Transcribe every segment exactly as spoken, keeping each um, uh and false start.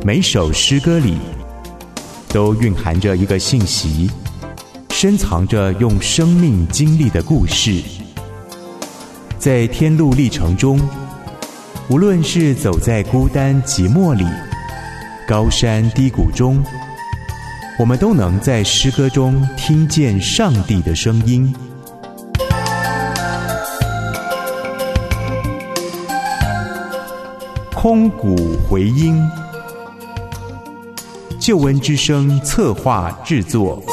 每首诗歌里都蕴含着一个信息，深藏着用生命经历的故事。在天路历程中，无论是走在孤单寂寞里，高山低谷中，我们都能在诗歌中听见上帝的声音。空谷回音，救恩之声策划制作。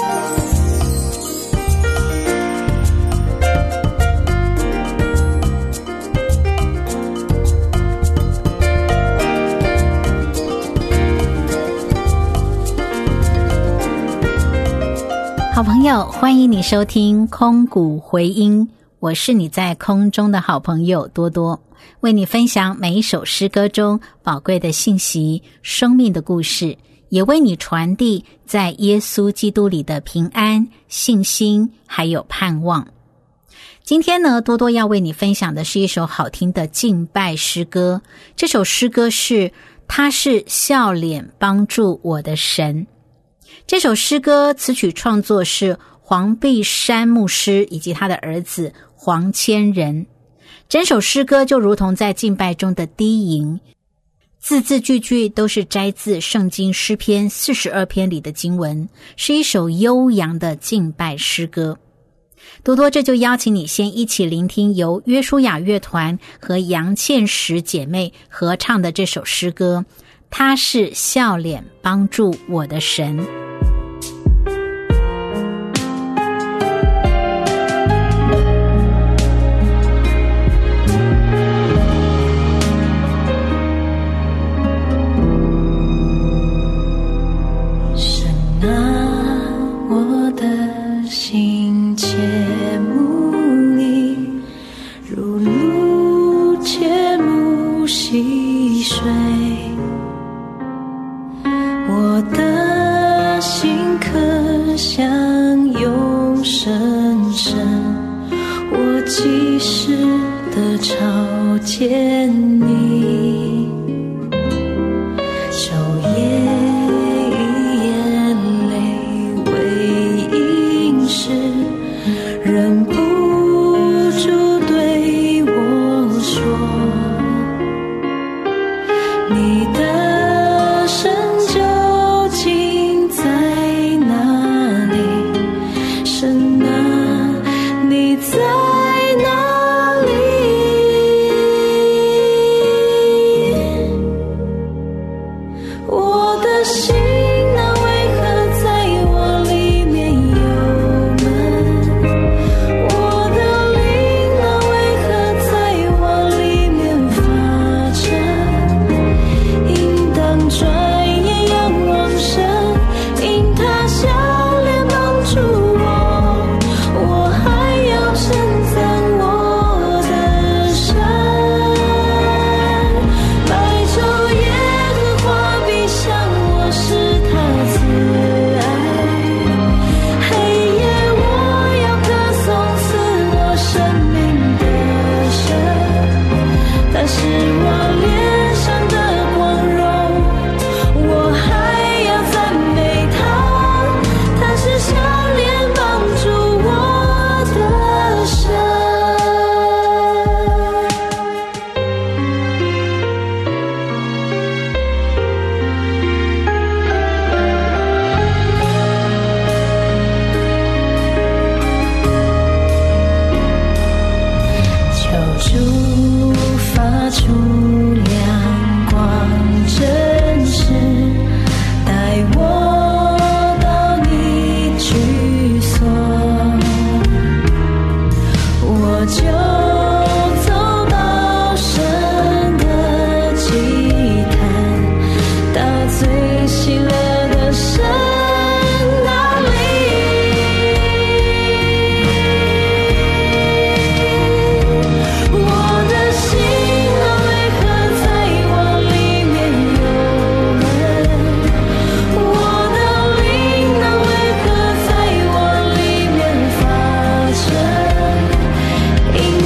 好朋友，欢迎你收听空谷回音，我是你在空中的好朋友多多，为你分享每一首诗歌中宝贵的信息、生命的故事，也为你传递在耶稣基督里的平安、信心还有盼望。今天呢，多多要为你分享的是一首好听的敬拜诗歌。这首诗歌是他是笑脸帮助我的神。这首诗歌词曲创作是黄碧山牧师以及他的儿子黄千仁。整首诗歌就如同在敬拜中的低吟，字字句句都是摘自圣经诗篇四十二篇里的经文，是一首悠扬的敬拜诗歌。多多这就邀请你先一起聆听由约书亚乐团和杨倩石姐妹合唱的这首诗歌，他是笑脸帮助我的神。 心切慕你，如露切慕溪水，我的心可享永生神，我即时的朝见你，昼夜忍不住对我说，你的神究竟在哪里？神啊，你在哪里？我的心应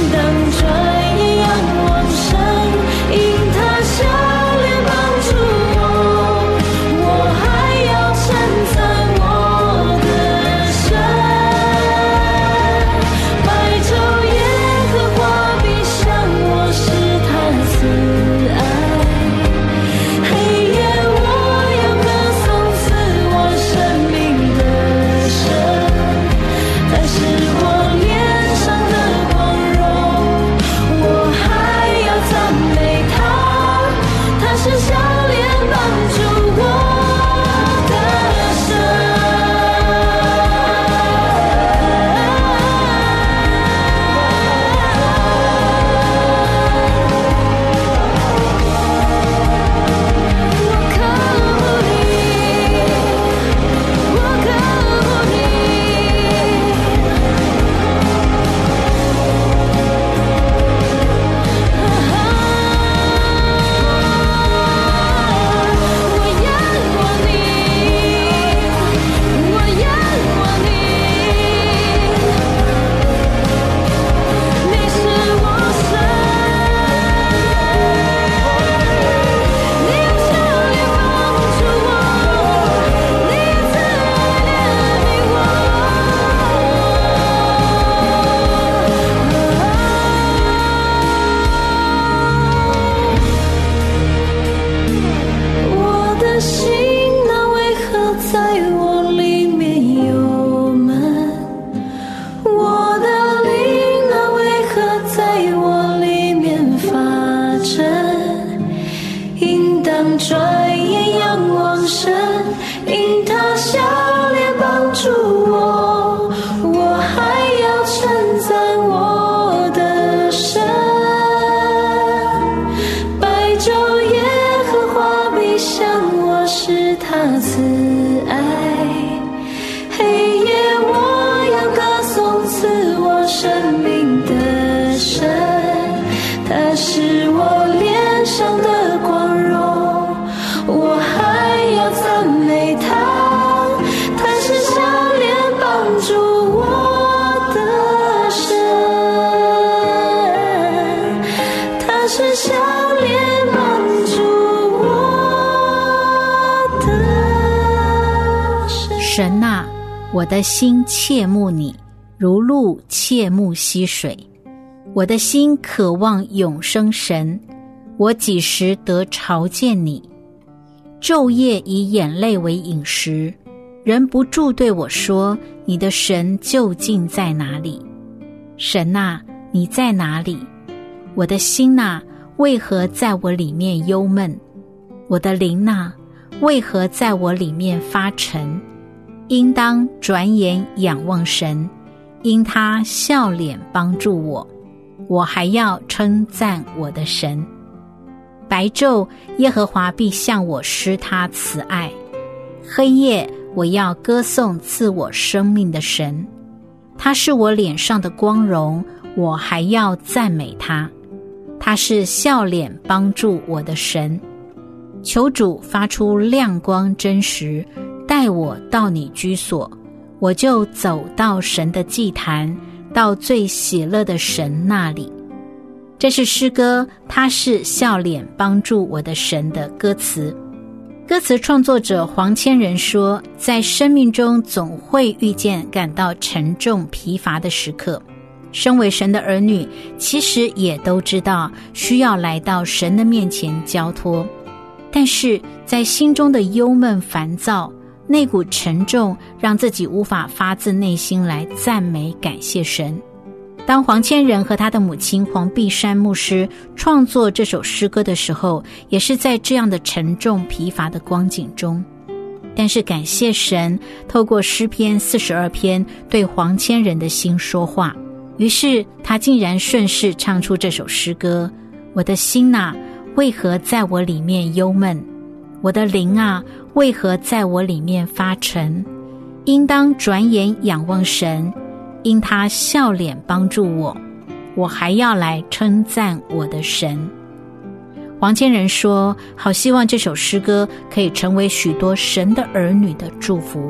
生命的神，他是我脸上的光荣，我还要赞美他，他是笑脸帮助我的神，他是笑脸帮助我的神。 神啊，我的心切慕你，如鹿切慕溪水。我的心渴望永生神，我几时得朝见你？昼夜以眼泪为饮食，人不住对我说，你的神究竟在哪里？神啊，你在哪里？我的心啊，为何在我里面忧闷？我的灵啊，为何在我里面发沉？应当转眼仰望神，因他笑脸帮助我，我还要称赞我的神。白昼耶和华必向我施他慈爱，黑夜我要歌颂赐我生命的神。他是我脸上的光荣，我还要赞美他。他是笑脸帮助我的神。求主发出亮光真实，带我到你居所，我就走到神的祭坛，到最喜乐的神那里。这是诗歌，他是笑脸帮助我的神的歌词。歌词创作者黄千仁说，在生命中总会遇见感到沉重疲乏的时刻，身为神的儿女，其实也都知道需要来到神的面前交托，但是在心中的忧闷烦躁，那股沉重让自己无法发自内心来赞美感谢神。当黄千仁和他的母亲黄碧山牧师创作这首诗歌的时候，也是在这样的沉重疲乏的光景中。但是感谢神透过诗篇四十二篇对黄千仁的心说话，于是他竟然顺势唱出这首诗歌：我的心啊，为何在我里面忧闷？我的灵啊，为何在我里面发沉？应当转眼仰望神，因他笑脸帮助我，我还要来称赞我的神。黄千仁说，好希望这首诗歌可以成为许多神的儿女的祝福。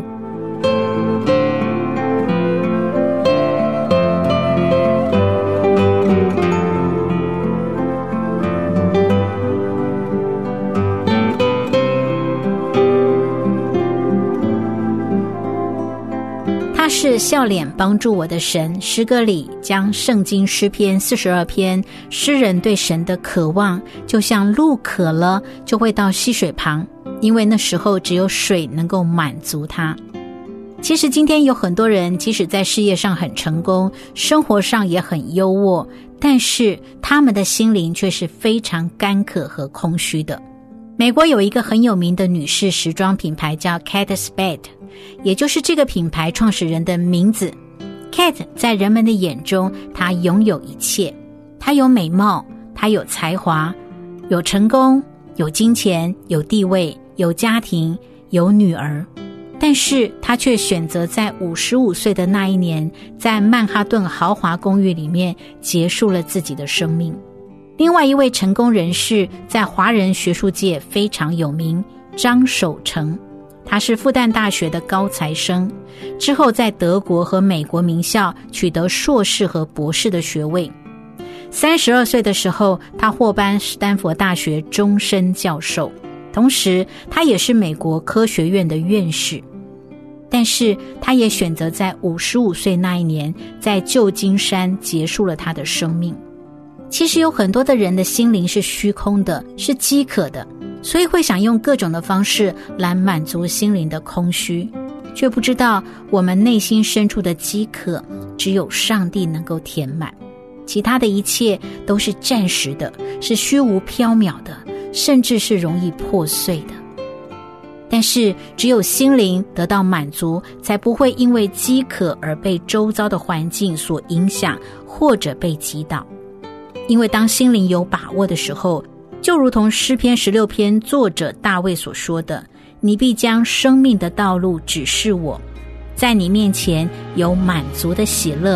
他是笑脸帮助我的神，诗歌里将圣经诗篇四十二篇诗人对神的渴望，就像鹿渴了就会到溪水旁，因为那时候只有水能够满足他。其实今天有很多人即使在事业上很成功，生活上也很优渥，但是他们的心灵却是非常干渴和空虚的。美国有一个很有名的女士时装品牌叫 Kate Spade， 也就是这个品牌创始人的名字。 Kate 在人们的眼中，她拥有一切，她有美貌，她有才华，有成功，有金钱，有地位，有家庭，有女儿，但是她却选择在五十五岁的那一年，在曼哈顿豪华公寓里面结束了自己的生命。另外一位成功人士在华人学术界非常有名，张守成，他是复旦大学的高材生，之后在德国和美国名校取得硕士和博士的学位。三十二岁的时候，他获颁史丹佛大学终身教授，同时他也是美国科学院的院士。但是他也选择在五十五岁那一年，在旧金山结束了他的生命。其实有很多的人的心灵是虚空的，是饥渴的，所以会想用各种的方式来满足心灵的空虚，却不知道我们内心深处的饥渴只有上帝能够填满，其他的一切都是暂时的，是虚无缥缈的，甚至是容易破碎的。但是只有心灵得到满足，才不会因为饥渴而被周遭的环境所影响，或者被击倒。因为当心灵有把握的时候，就如同诗篇十六篇作者大卫所说的，你必将生命的道路指示我，在你面前有满足的喜乐，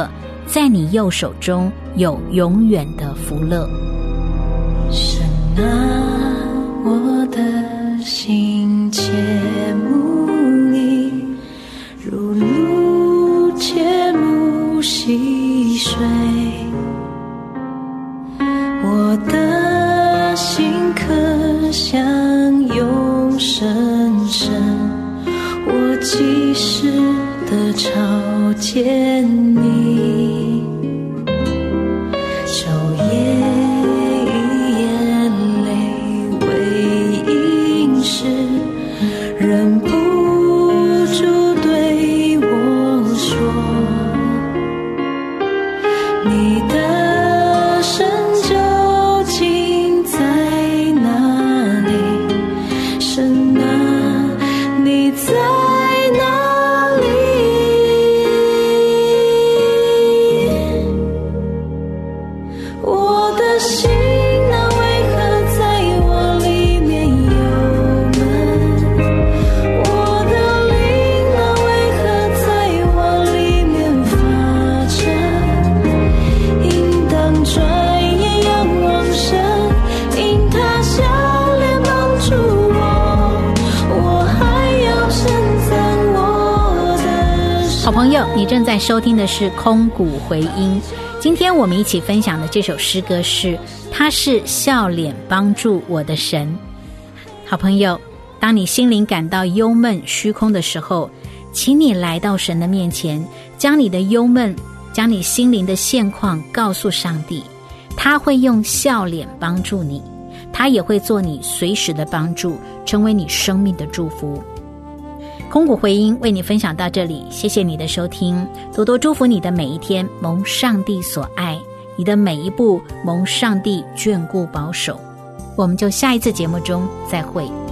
在你右手中有永远的福乐。 神啊，我的心切慕你，如鹿切慕溪水，我的心渴想永生神，我即时的朝见你，昼夜以眼泪为饮食，忍不住对我说，你的神究竟在哪里？神啊，你在哪里？我的心啊，为何在我里面忧闷？我的灵啊，为何在我里面发沉？应当转眼仰望神，因他笑脸帮助我，我还要称赞我的神。 好朋友，你正在收听的是空谷回音。今天我们一起分享的这首诗歌是他是笑脸帮助我的神。好朋友，当你心灵感到忧闷虚空的时候，请你来到神的面前，将你的忧闷，将你心灵的现况告诉上帝，他会用笑脸帮助你，他也会做你随时的帮助，成为你生命的祝福。空谷回音为你分享到这里，谢谢你的收听，多多祝福你的每一天蒙上帝所爱，你的每一步蒙上帝眷顾保守。我们就下一次节目中再会。